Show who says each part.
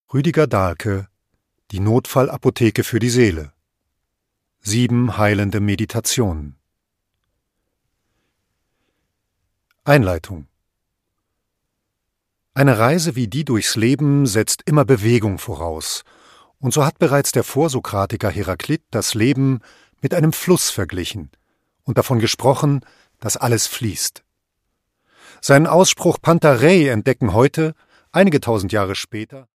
Speaker 1: Rüdiger Dahlke, Die Notfallapotheke für die Seele. 7 heilende Meditationen. Einleitung. Eine Reise wie die durchs Leben setzt immer Bewegung voraus, und so hat bereits der Vorsokratiker Heraklit das Leben mit einem Fluss verglichen und davon gesprochen, dass alles fließt. Seinen Ausspruch Panta rhei entdecken heute, einige tausend Jahre später,